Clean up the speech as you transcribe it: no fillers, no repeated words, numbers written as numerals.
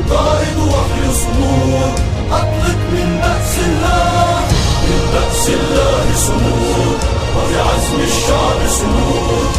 قائد وحي صمود، أطلق من بأس الله، من بأس الله صمود، وبعزم الشعب صمود.